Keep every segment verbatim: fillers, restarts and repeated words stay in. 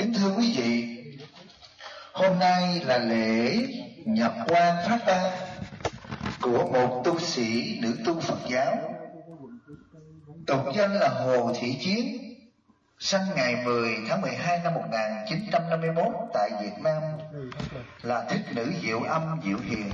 Kính thưa quý vị, hôm nay là lễ nhập quan phát tang của một tu sĩ nữ tu Phật giáo, tục danh là Hồ Thị Chiến, sinh ngày mười tháng mười hai năm một nghìn chín trăm năm mươi mốt tại Việt Nam, là thích nữ Diệu Âm Diệu Hiền.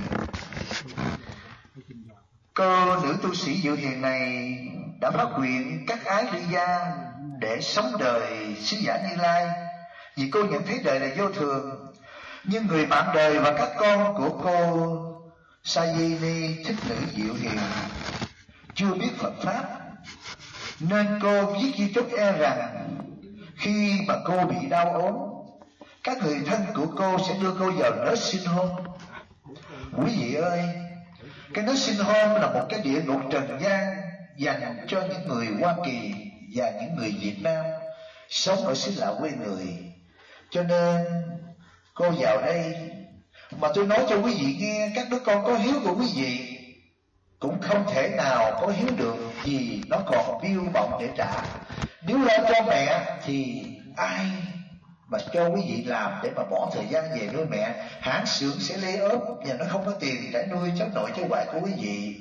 Cô nữ tu sĩ Diệu Hiền này đã phát nguyện cắt ái ly gia để sống đời sứ giả Như Lai, vì cô nhận thấy đời là vô thường. Nhưng người bạn đời và các con của cô Sa Di Ni thích nữ Diệu Hiền chưa biết Phật pháp, nên cô viết di chúc e rằng khi mà cô bị đau ốm, các người thân của cô sẽ đưa cô vào nớt sinh hôn. Quý vị ơi, cái nớt sinh hôn là một cái địa ngục trần gian dành cho những người Hoa Kỳ và những người Việt Nam sống ở xứ lạ quê người. Cho nên cô vào đây, mà tôi nói cho quý vị nghe, các đứa con có hiếu của quý vị cũng không thể nào có hiếu được, vì nó còn biêu bọng để trả. Nếu lo cho mẹ thì ai mà cho quý vị làm để mà bỏ thời gian về nuôi mẹ? Hãng xưởng sẽ lay off và nó không có tiền để nuôi cháu nội cháu ngoại của quý vị.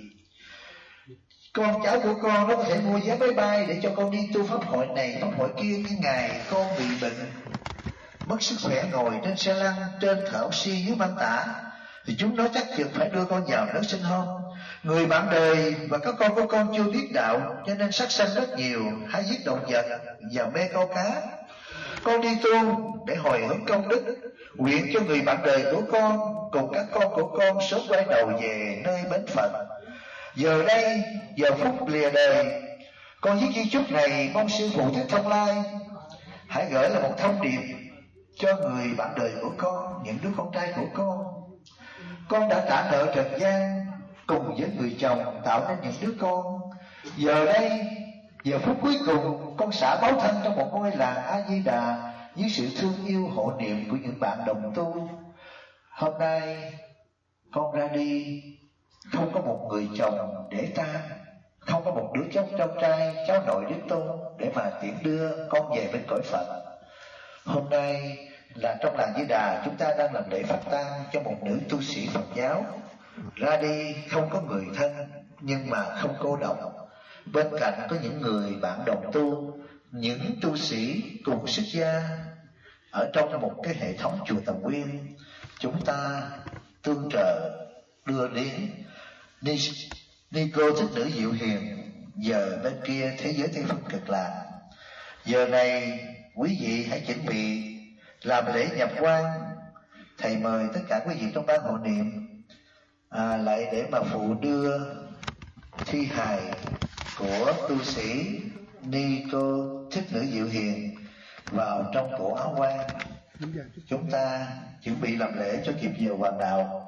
Con cháu của con nó có thể mua vé máy bay để cho con đi tu pháp hội này pháp hội kia, nhưng ngày con bị bệnh mất sức khỏe ngồi trên xe lăn, trên thở oxy dưới van tả, thì chúng nó chắc chắn phải đưa con vào nớt sinh hôn. Người bạn đời và các con của con chưa biết đạo, cho nên sát sanh rất nhiều, hay giết động vật và mê câu cá. Con đi tu để hồi hướng công đức, nguyện cho người bạn đời của con cùng các con của con sớm quay đầu về nơi bến Phật. Giờ đây, giờ phút lìa đời, con viết di chúc này mong sư phụ Thích Thông Lai hãy gửi là một thông điệp cho người bạn đời của con, những đứa con trai của con. Con đã trả nợ trần gian cùng với người chồng tạo nên những đứa con. Giờ đây, giờ phút cuối cùng, con xả báo thân trong một ngôi làng A Di Đà với sự thương yêu hộ niệm của những bạn đồng tu. Hôm nay con ra đi, không có một người chồng để tang, không có một đứa cháu cháu trai, cháu nội đứa tôn để mà tiễn đưa con về bên cõi Phật. Hôm nay là trong làng Di Đà, chúng ta đang làm lễ phát tang cho một nữ tu sĩ Phật giáo ra đi, không có người thân nhưng mà không cô độc. Bên cạnh có những người bạn đồng tu, những tu sĩ cùng xuất gia ở trong một cái hệ thống chùa Tầm Nguyên. Chúng ta tương trợ đưa đến ni, ni cô thích nữ Diệu Hiền giờ bên kia thế giới Tây Phương Cực Lạc. Giờ này quý vị hãy chuẩn bị làm lễ nhập quan. Thầy mời tất cả quý vị trong ban hộ niệm à, lại để mà phụ đưa thi hài của tu sĩ ni cô thích nữ Diệu Hiền vào trong cổ áo quan. Chúng ta chuẩn bị làm lễ cho kịp giờ hoàng đạo.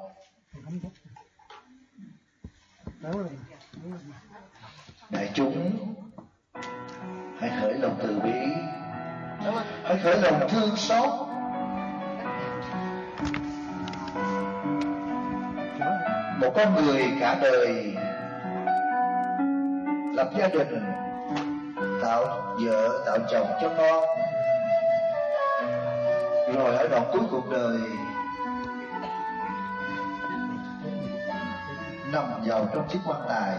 Đại chúng hãy khởi lòng từ bi, hãy khởi lòng thương xót. Một con người cả đời lập gia đình, tạo vợ tạo chồng cho con, rồi ở đoạn cuối cuộc đời nằm vào trong chiếc quan tài,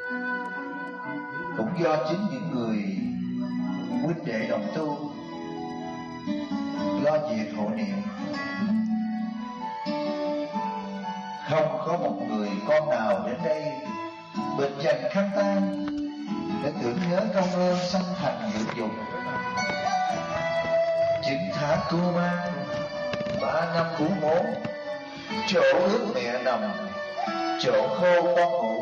cũng do chính những người huynh đệ đồng tu lo việc hộ niệm. Không có một người con nào đến đây bên dành khăn tang để tưởng nhớ công ơn sanh thành dưỡng dục. Chín tháng cô mang, ba năm cú mố, chỗ ướt mẹ nằm, chỗ khô con ngủ.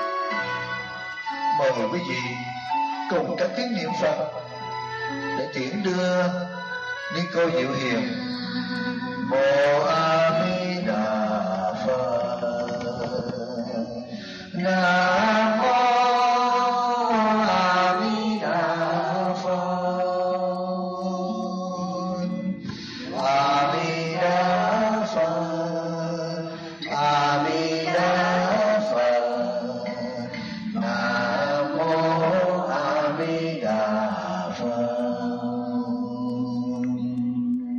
Mời quý vị cùng các tiếng niệm Phật để tiễn đưa ni cô Diệu Hiền. Mô A Di Đà Phật, Nam Mô A Di Đà Phật, A Di Đà Phật, A Di Đà Phật, Nam Mô A Di Đà Phật.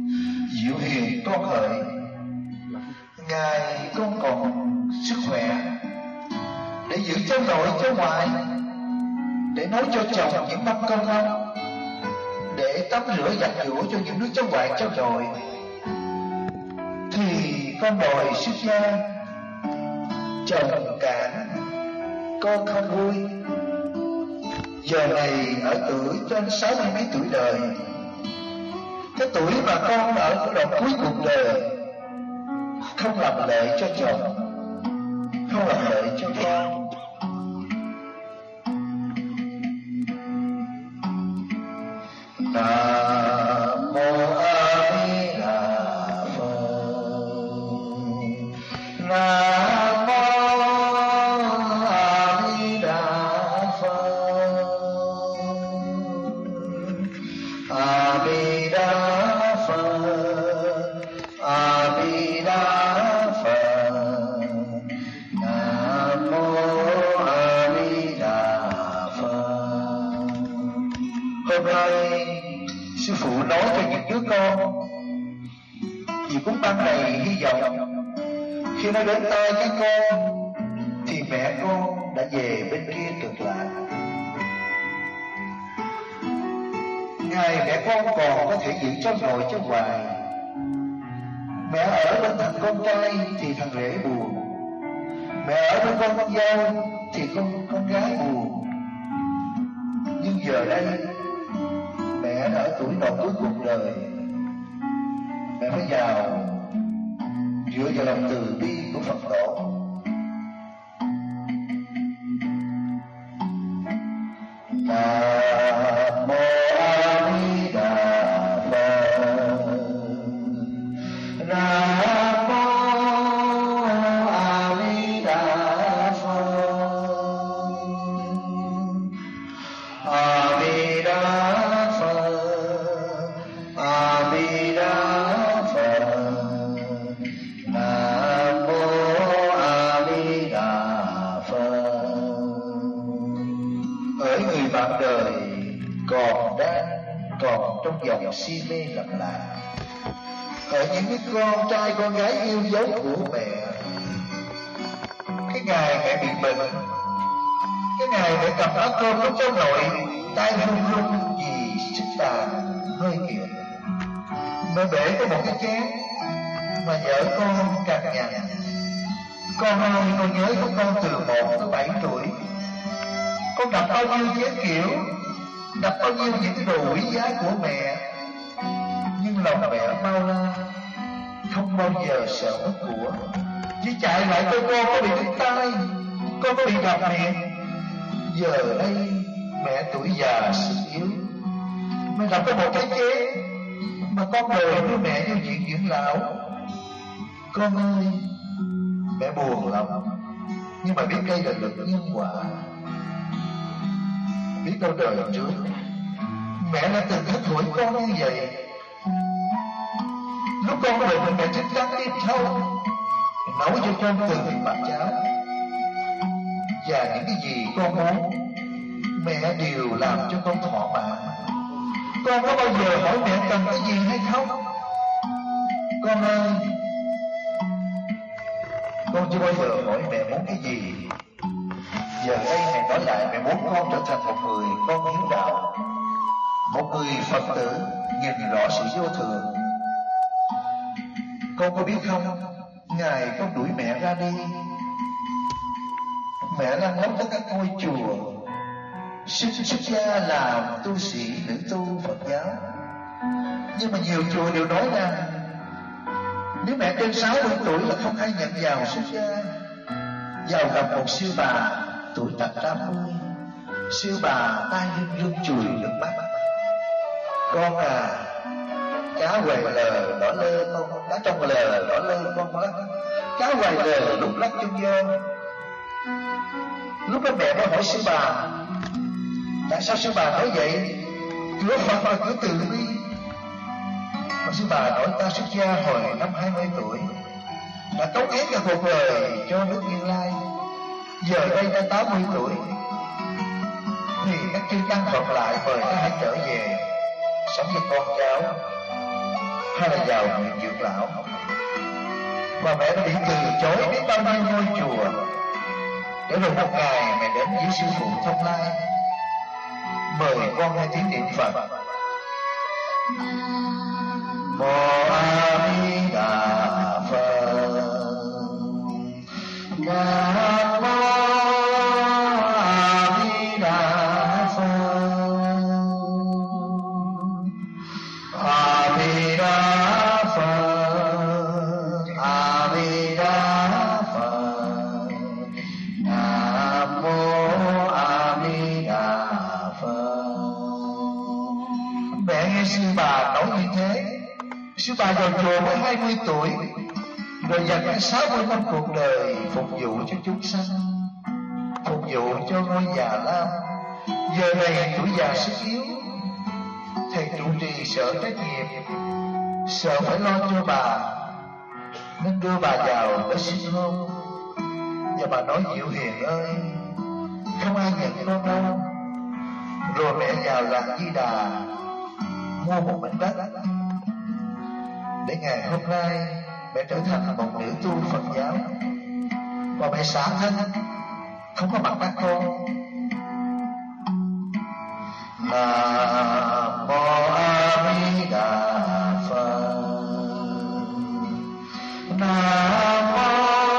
cháu nội cháu ngoại, để nấu cho chồng những mâm cơm ngon, để tắm rửa giặt giũ cho những đứa cháu ngoại cháu nội, thì con đòi xuất gia. Chồng cản, con không vui. Giờ này ở tuổi trên sáu mươi mấy tuổi đời, cái tuổi mà con ở cái đoạn cuối cuộc đời, không làm lệ cho chồng, không làm lệ cho con. Nam mô A Di Đà Phật. Nam mô A Di Đà Phật. A Di Đà Phật. A Di Đà Phật. Nam mô A Di Đà Phật. Hôm nay sư phụ nói cho những đứa con, vì cũng ban này hy vọng khi nó đến tay các con thì mẹ con đã về bên kia cực lạc. Ngày mẹ con còn có thể giữ cháu nội cháu ngoại, mẹ ở bên thằng con trai thì thằng rể buồn, mẹ ở bên con con dâu thì con con gái buồn. Nhưng giờ đây mẹ đã ở tuổi đầu cuối cuộc đời, mẹ phải vào dựa vào lòng từ bi của Phật tổ. Nam mô A Di Đà Phật. Nam mô A Di Đà Phật. A Di Đà Phật. A Di Đà Phật. Nam mô A Di Đà Phật. Ở người bạn đời còn đang còn trong dòng si mê lầm lạc, ở những cái con trai con gái yêu dấu của mẹ, cái ngày mẹ bị bệnh, cái ngày mẹ cầm áo cơm lúc cháu nội tay run run vì sức tàn hơi kiệt, mẹ bể có một cái chén mà vợ con cằn nhằn: con ơi, con nhớ của con từ một tới bảy tuổi, con đập bao nhiêu chén kiểu, đập bao nhiêu những cái đồ quý giá của mẹ, nhưng lòng mẹ mau la, không bao giờ sợ mất của, chỉ chạy lại coi con có bị đứt tay, con có bị đập miệng. Giờ đây mẹ tuổi già sức yếu, mẹ đập có một cái chén mà con đòi đưa mẹ vô viện dưỡng lão. Con ơi, mẹ buồn lắm, nhưng mà biết đây là luật nhân quả. Biết đâu đời trước mẹ đã từng thách thủi con như vậy. Lúc con bệnh mẹ thức trắng đêm thâu nấu cho con từng bát cháo, và những cái gì con muốn mẹ đều làm cho con thỏa mãn. Con có bao giờ hỏi mẹ cần cái gì hay không? Con ơi, con chưa bao giờ hỏi mẹ muốn cái gì. Giờ đây mẹ nói lại, mẹ muốn con trở thành một người con hiếu đạo, một người Phật tử nhìn rõ sự vô thường. Con có biết không, ngày con đuổi mẹ ra đi, mẹ lăn lóc tới các ngôi chùa xuất xuất gia làm tu sĩ nữ tu Phật giáo. Nhưng mà nhiều chùa đều nói rằng nếu mẹ trên sáu mươi tuổi là không ai nhận vào xuất gia. Vào gặp một siêu bà tuổi tận tám mươi, siêu bà tay run run chùi nước mắt: con à, cá hoài lờ đỏ lơ con, cá trong lờ đỏ lơ con lắc, cá hoài lờ lúc lắc chân vô. Lúc đó mẹ mới hỏi sư bà: tại sao sư bà nói vậy? Cửa Phật là cửa từ bi. Mà sư bà nói: ta xuất gia hồi năm hai mươi tuổi, đã cống hiến cả cuộc đời cho nước Như Lai. Giờ đây ta tám mươi tuổi, thì các chư tăng Phật lại mời ta hãy trở về sống với con cháu, hay là vào viện dưỡng lão. Mà mẹ đã bị từ chối biết bao nhiêu ngôi chùa, để rồi một ngày mẹ đến với sư phụ Thông Lai, mời con nghe tiếng niệm Phật. Mô A Di Đà Phật. Nam mô A Di Đà Phật. A Di Đà Phật. A Di Đà Phật. Nam mô A Di Đà Phật. Mẹ nghe sư bà nói như thế. Sư bà vào chùa mới hai mươi tuổi, rồi dành cả sáu mươi năm cuộc đời phục vụ cho chúng sanh, phục vụ cho ngôi Già Lam. Giờ này tuổi già sức yếu, thầy trụ trì sợ trách nhiệm, sợ phải lo cho bà, nên đưa bà vào để xin hôn. Và bà nói: Diệu Hiền ơi, không ai nhận con đâu. Rồi mẹ vào làng Di Đà mua một mảnh đất, để ngày hôm nay mẹ trở thành một nữ tu Phật giáo. Và mẹ xả thân, không có mặt các con. Nam mô A Di Đà Phật. Nam mô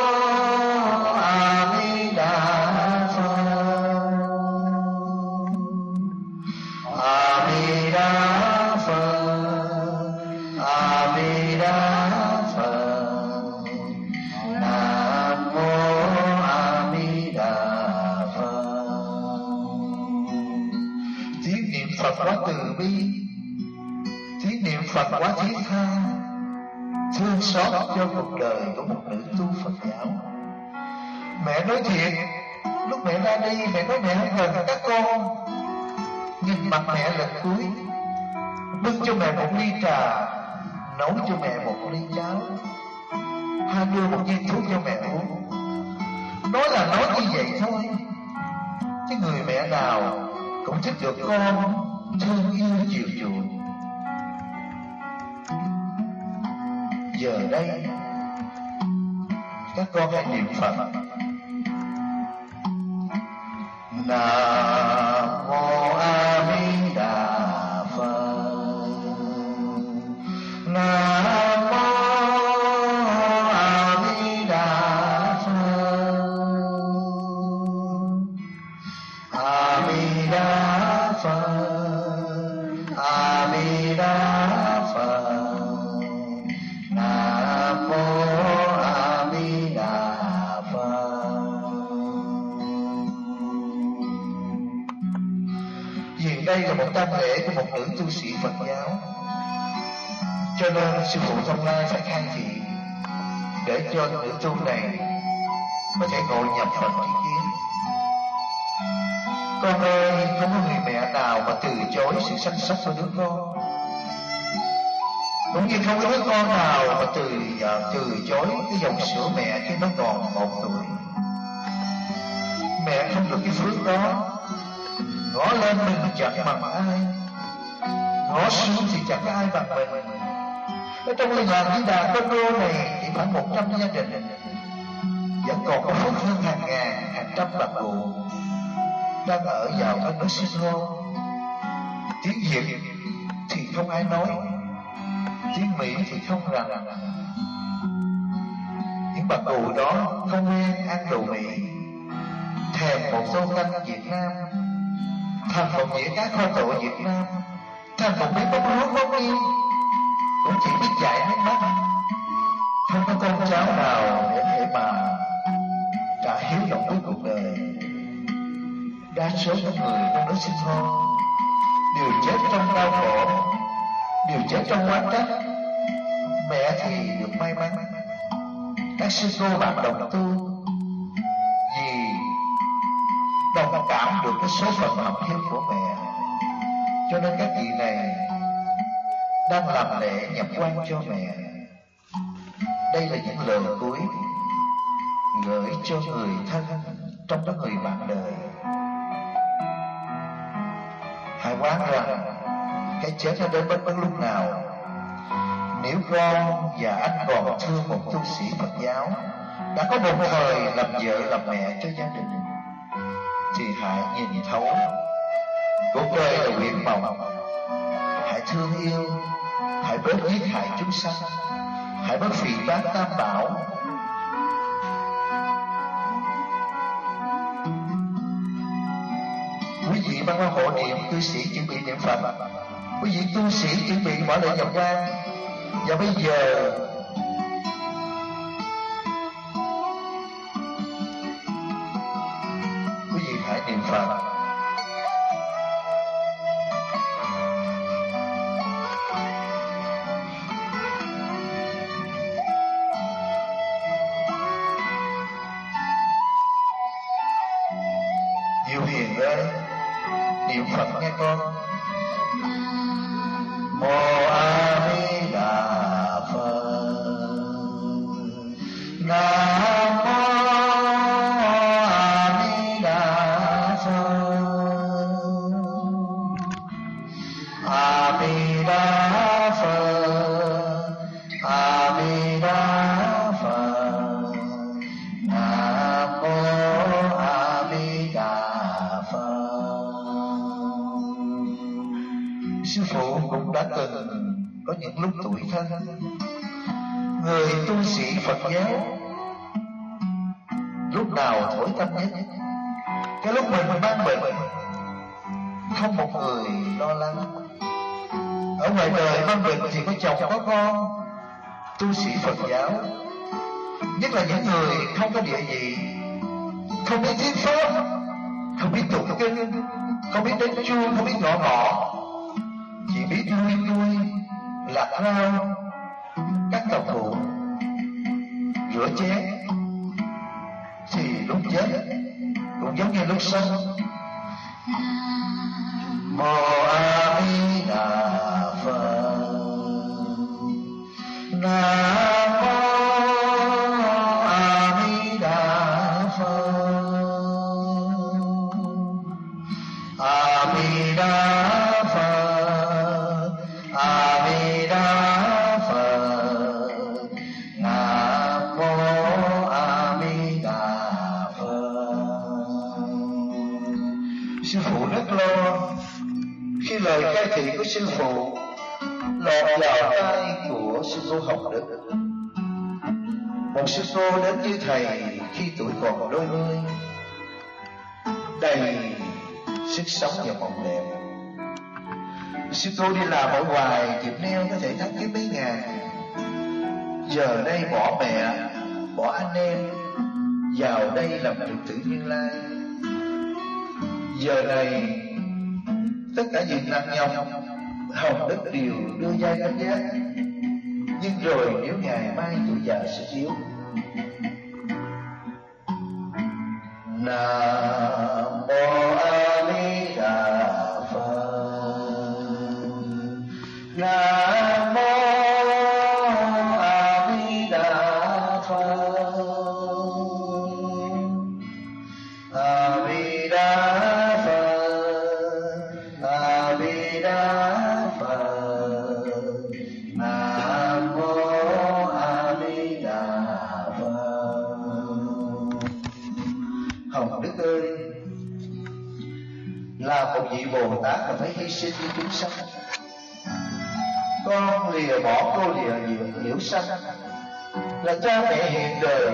A Di Đà Phật. A Di Đà Phật. A Di Đà Phật. Nam mô A Di Đà Phật. Tiếng niệm Phật quá từ bi, tiếng niệm Phật quá thiết tha, thương xót cho cuộc đời của một nữ tu Phật giáo. Mẹ nói thiệt, lúc mẹ ra đi mẹ nói mẹ không cần các con. Nhìn mặt mẹ lần cuối, bưng cho mẹ một ly trà, nấu cho mẹ một ly cháo, hai đưa một viên thuốc cho mẹ uống. Nói là nói như vậy thôi, chứ người mẹ nào cũng thích được con thương yêu chiều chuộng. Giờ đây các con hãy niệm Phật. Nam mô A Di Đà Phật. Nam mô A Di Đà Phật. A Di Đà Phật. A Di Đà Phật. Nam mô A Di Đà Phật. Hiện đây là một tang lễ của một nữ tu sĩ Phật giáo, cho nên sư phụ Thông Lai phải khai thị để cho nữ tu này có thể ngồi nhập Phật ý kiến. Con ơi, không có người mẹ nào mà từ chối sự săn sóc của đứa con, cũng như không có đứa con nào mà từ từ chối cái dòng sữa mẹ khi nó còn một tuổi. Mẹ không được cái phước đó, ngó lên mình chẳng bằng ai, ngó xuống thì chẳng ai bằng mình. Ở trong ngôi làng Di Đà Con Đô này chỉ khoảng một trăm gia đình, vẫn còn có phước hơn hàng ngàn, hàng trăm bà cụ đang ở vào thân nước sinh hôn. Tiếng Việt thì không ai nói, tiếng Mỹ thì không rành. Những bà cụ đó không quen ăn đồ Mỹ, thèm một tô canh Việt Nam, thèm một dĩa cá kho tộ Việt Nam, thèm một miếng bánh lúa bóng yên, cũng chỉ biết chảy nước mắt. Không có con cháu nào để thể mà trả hiếu lòng cuối cuộc đời. Đa số những người trong đó sinh hôn đều chết trong đau khổ, đều chết trong oán trách. Mẹ thì được may mắn, các sư cô bạn đồng tu vì đồng cảm được cái số phận học hiếu của mẹ, cho nên các vị này đang làm lễ nhập quan cho mẹ. Đây là những lời cuối gửi cho người thân, trong đó người bạn đời. Hãy quán rằng cái chết nó đến bất cứ lúc nào. Nếu con và anh còn thương một tu sĩ Phật giáo, đã có một thời làm vợ làm mẹ cho gia đình, thì hãy nhìn thấu cuộc đời là nguyện vọng. Hãy thương yêu, hãy bớt giết hại chúng sanh, hãy bớt phỉ báng tam bảo. Quý vị mang hộ niệm, cư sĩ chuẩn bị niệm Phật. Quý vị tu sĩ chuẩn bị mở lại dòng nhang. Và bây giờ quý vị hãy niệm Phật. Diệu Hiền ơi, niệm Phật nghe con. Mô A Di Đà Phật. Nam mô A Di Đà Phật. A Di Đà Phật. A Di Đà Phật. Nam mô A Di Đà Phật. Sư phụ cũng đã từng có những lúc tuổi thân, người tu sĩ Phật giáo lúc nào thổi tâm nhất? Cái lúc mình mang bệnh, không một người lo lắng. Ở ngoài đời mang bệnh thì có chồng có con. Tu sĩ Phật giáo, nhất là những người không có địa vị, không biết thuyết pháp, không biết tụng kinh, không biết đánh chuông, không biết gõ mõ, chỉ biết lui lui, lạc rau, cắt tàu phụ, rửa chén, thì lúc chết cũng giống như lúc sống. Mô A Di Đà Phật. Nam mô A Di Đà Phật. A Di Đà Phật. A Di Đà Phật. Nam mô A Di Đà Phật. Sư phụ rất lo khi lời khai thị của sư phụ lọt vào tai của sư cô Hồng Đức, một sư cô đến như thầy khi tuổi còn đôi mươi, đầy sức sống và mộng đẹp. Sư cô đi làm ở ngoài dịp neo có thể thắng kiếm mấy ngàn. Giờ đây bỏ mẹ, bỏ anh em, vào đây làm trực tử Như Lai. Giờ này tất cả những nặng nhọc Hồng Đức đều đưa vai gánh giác. Nhưng rồi nếu ngày mai tuổi già sẽ yếu, Nam mô A Di Đà Phật. Nam mô A Di Đà Phật. A Di Đà Phật. A Di Đà Phật. Nam mô A Di Đà Phật. Hồng Đức ơi, là một vị Bồ Tát mà phải hy sinh vì chúng sanh. Con lìa bỏ cô lìa nhiễu, nhiễu sanh, là cha mẹ hiện đời.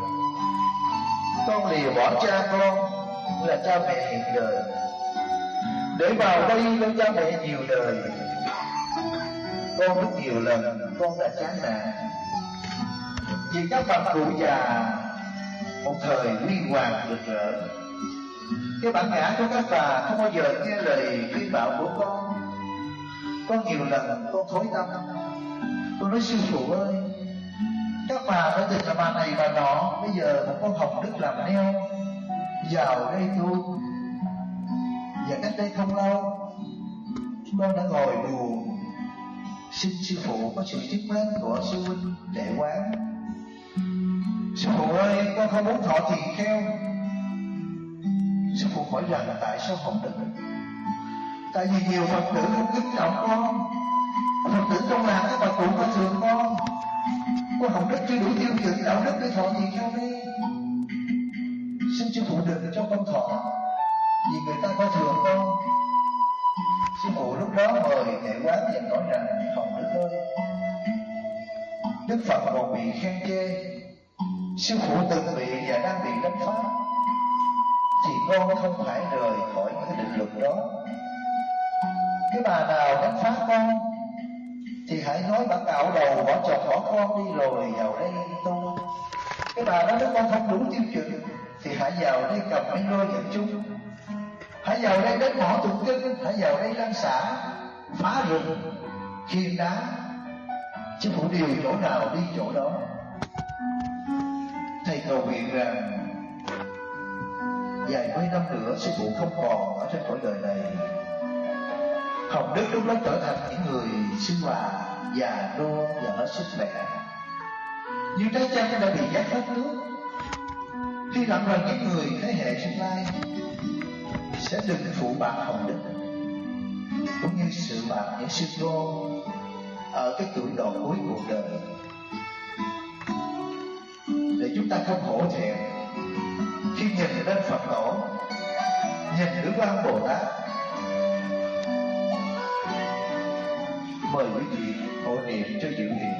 Con lìa bỏ cha con, là cha mẹ hiện đời, để vào đây cho cha mẹ nhiều đời. Con rất nhiều lần con đã chán nản vì các bậc cụ già một thời huy hoàng rực rỡ. Cái bản ngã của các bà không bao giờ nghe lời khuyên bảo của con. Con nhiều lần con thối tâm. Con nói sư phụ ơi, các bà đã từng là bà này bà nọ, bây giờ một con Hồng Đức làm neo vào đây tu. Và cách đây không lâu, con đã ngồi buồn xin sư phụ có sự chứng mến của sư huynh đệ quán. Sư phụ ơi, con không muốn thọ trì kheo. Sư phụ hỏi rằng là tại sao không được? Tại vì nhiều Phật tử không kính trọng con. Phật tử trong làng các bà cụ coi thường con. Con học đức chưa đủ tiêu chuẩn đạo đức để thọ gì theo đi. Xin sư phụ đừng cho con thọ, vì người ta coi thường con. Sư phụ lúc đó mời Thệ Quán và nói rằng: Hồng Đức ơi, Đức Phật còn bị khen chê, sư phụ từng bị và đang bị đánh phá, thì con không phải rời khỏi cái định luật đó. Cái bà nào đánh phá con thì hãy nói bà cạo đầu, bỏ chồng bỏ con đi rồi vào đây tu. Cái bà đó nếu con không đủ tiêu chuẩn thì hãy vào đây cầm mấy lôi dẫn chung, hãy vào đây đánh mỏ tụng kinh, hãy vào đây lăn xả, phá rừng, khiên đá. Sư phụ điều chỗ nào đi chỗ đó. Thầy cầu nguyện rằng vài mươi năm nữa sư phụ không còn ở trên cõi đời này, Hồng Đức lúc đó trở thành những người sư hòa, già nua và hết sức khỏe. Như trái chanh đã bị dắt hết nước. Hy vọng rằng những người thế hệ tương lai sẽ đừng phụ bạc Hồng Đức, cũng như sự bạc những sư cô ở cái tuổi độ cuối cuộc đời, để chúng ta không hổ thẹn khi nhìn lên Phật tổ, nhìn Đức Quan Bồ Tát. Mời quý vị hộ niệm cho Diệu Hiền.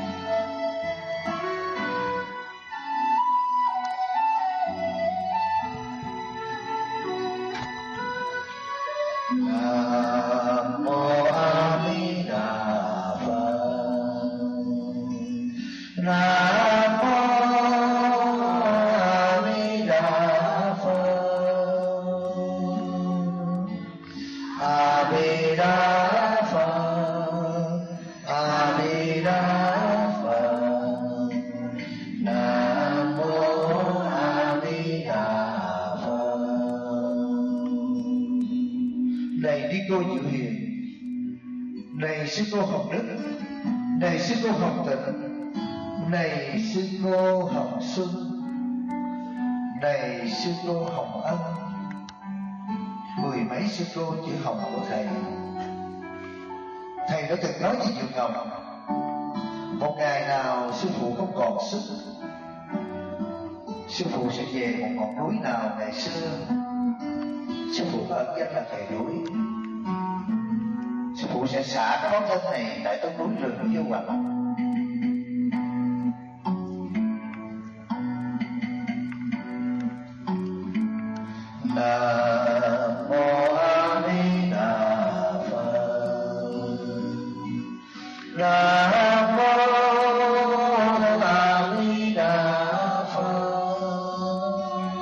Nam mô A Di Đà Phật. Nam mô A Di Đà Phật. A Di Đà Phật. A Di Đà Phật. Nam mô A Di Đà Phật. Này đi cô Diệu Hiền, này sư cô Hồng Đức, này sư cô Hồng Tịnh, này sư cô Hồng Xuân, này sư cô Hồng Ân, mười mấy sư cô chữ Hồng của thầy. Thầy đã từng nói với Diệu Ngọc, một ngày nào sư phụ không còn sức, sư phụ sẽ về một ngọn núi nào ngày xưa sư phụ có ẩn danh là thầy núi. Sư phụ sẽ xả cái bóng thân này tại trong núi rừng vô hoạch. Nam mô A Di Đà Phật. Nam mô A Di Đà Phật.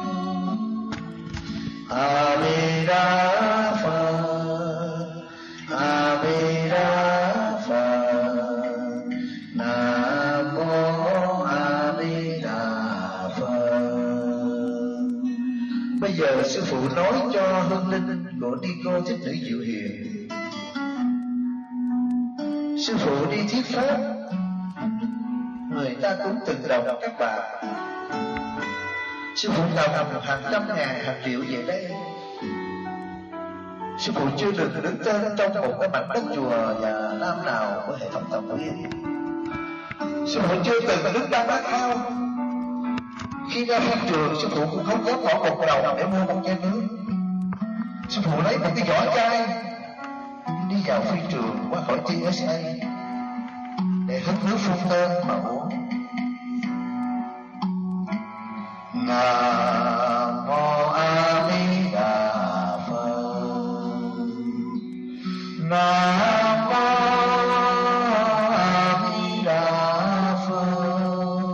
A Di Đà Phật. A Di Đà Phật. Nam mô A Di Đà Phật. Bây giờ sư phụ nói cho hương linh của Ni Cô Thích Nữ Diệu Hiền. Sư phụ đi thuyết pháp, người ta cũng từng đồng các bạn. Sư phụ đồng hàng trăm ngàn hàng triệu về đây. Sư phụ chưa được đứng tên trong một cái mảnh đất chùa và nam nào của hệ thống Tòng Nguyên. Sư phụ chưa từng đứng ban bát ao. Khi ra phi trường, sư phụ cũng không dám bỏ một đồng để mua một chai nước. Sư phụ lấy một cái vỏ chai đi vào phi trường qua khỏi tê ét a để hứng nước phun tên mà uống. Nam mô A Di Đà Phật. Nam mô A Di Đà Phật.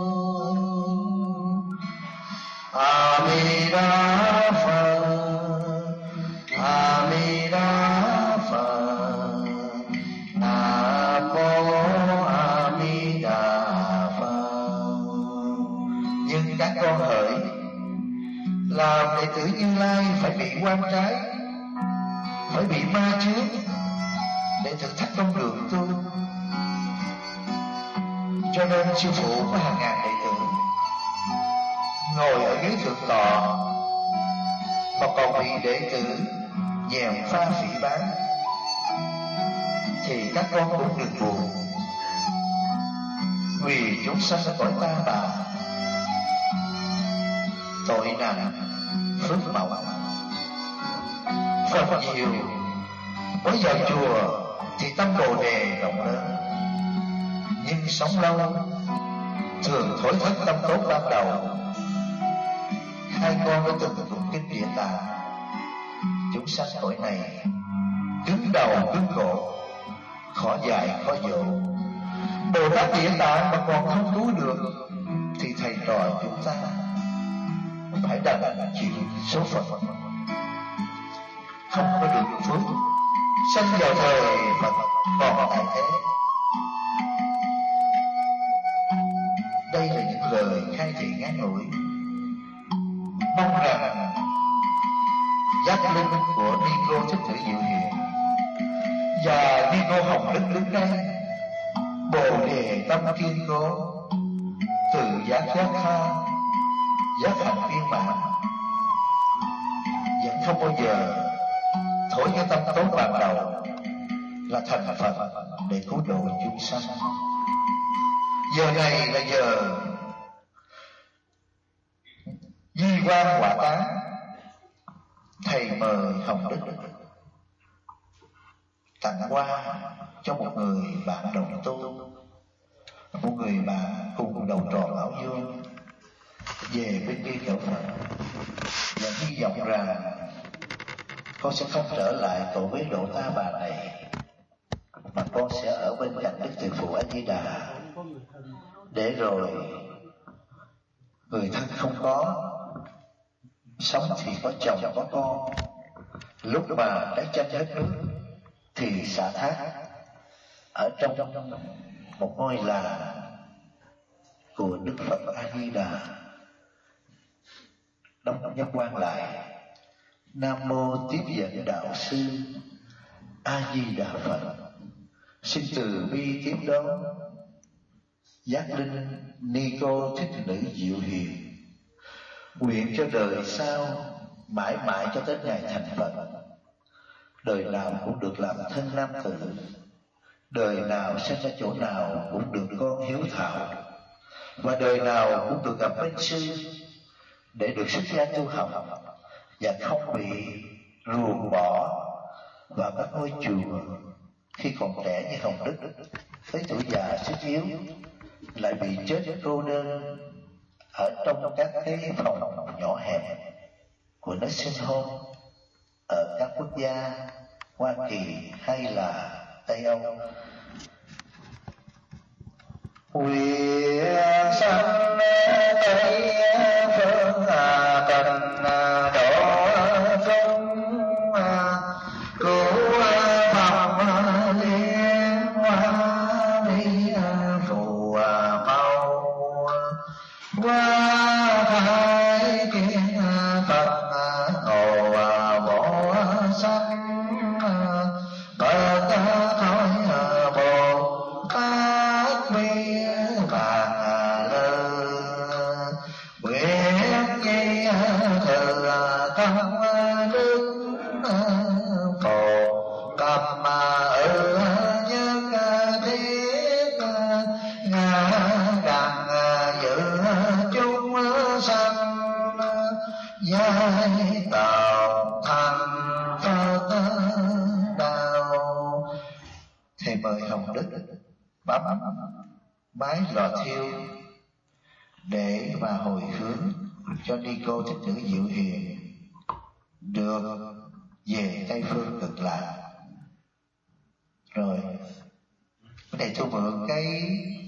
A Di Đà Phật. A Di Đà Phật. Nam mô A Di Đà Phật. Nhưng các con hỡi, làm đệ tử Như Lai phải bị quan trái, phải bị ma chướng để thử thách con đường tu. Cho nên sư phụ có hàng ngàn đệ tử ngồi ở ghế thượng tọa mà còn bị đệ tử dèm pha phỉ báng, thì các con cũng đừng buồn. vì chúng sanh cõi ta bà, tội nặng phước mỏng. Phật nhiều mới vào chùa thì tâm bồ đề rộng lớn, nhưng sống lâu thường thối thất tâm tốt ban đầu. Hai con đã từng tụng kinh Địa Tạng, chúng sanh cõi này cứng đầu cứng cổ, khó dạy khó dỗ. Bồ Tát Địa Tạng mà còn không cứu được thì thầy trò chúng ta phải đành chịu số phận, không có được phước sanh vào thời Phật còn tại thế. Đây là những lời khai thị ngắn ngủi, mong rằng giác linh của Ni Cô Thích Nữ Diệu Hiền và Ni Cô Hồng Đức đứng đây bồ đề tâm kiên cố, từ giác giác tha, giác hạnh viên mãn, vẫn không bao giờ thổi cái tâm tốt ban đầu là thành Phật để cứu độ chúng sanh. Giờ này là giờ di quan quả tán. Thầy mời Hồng Đức tặng hoa cho một người bạn đồng tu, một người bạn cùng đầu tròn áo dương về bên kia cõi Phật, và hy vọng rằng con sẽ không trở lại tội với độ ta bà này, mà con sẽ ở bên cạnh Đức Từ Phụ A Di Đà, để rồi người thân không có, sống thì có chồng có con, lúc mà đáy chân hết nước thì xả thác ở trong một ngôi làng của Đức Phật A Di Đà. Đóng nhất quan lại: Nam mô tiếp dẫn đạo sư A Di Đà Phật, xin từ bi tiếp đón giác linh Ni Cô Thích Nữ Diệu Hiền, nguyện cho đời sau mãi mãi cho tới ngày thành Phật, đời nào cũng được làm thân nam tử, đời nào sinh ra chỗ nào cũng được con hiếu thảo, và đời nào cũng được gặp binh sư để được xuất gia tu học, và không bị ruồng bỏ vào các ngôi chùa khi còn trẻ như Hồng Đức, tới tuổi già sức yếu lại bị chết cô đơn ở trong các cái phòng nhỏ hẹp của nursing home ở các quốc gia Hoa Kỳ hay là Tây Âu. Nguyện sanh Tây phương cần độ chúng cứu phòng liên hoa đi phù mau qua hai kiến Phật ồ bộ sanh bờ thói bồ tát mi vàng lơ nguyện nhi thừa tâm đức phổ cầm ở nhân thiết ngã đặng dự chúng sanh giai tạo thành Phật đạo. Thầy mời Hồng Đức bấm mái lò thiêu để mà hồi hướng cho Ni Cô Thích Nữ Diệu Hiền được về Tây Phương Cực Lạc. Rồi cái này tôi mượn cái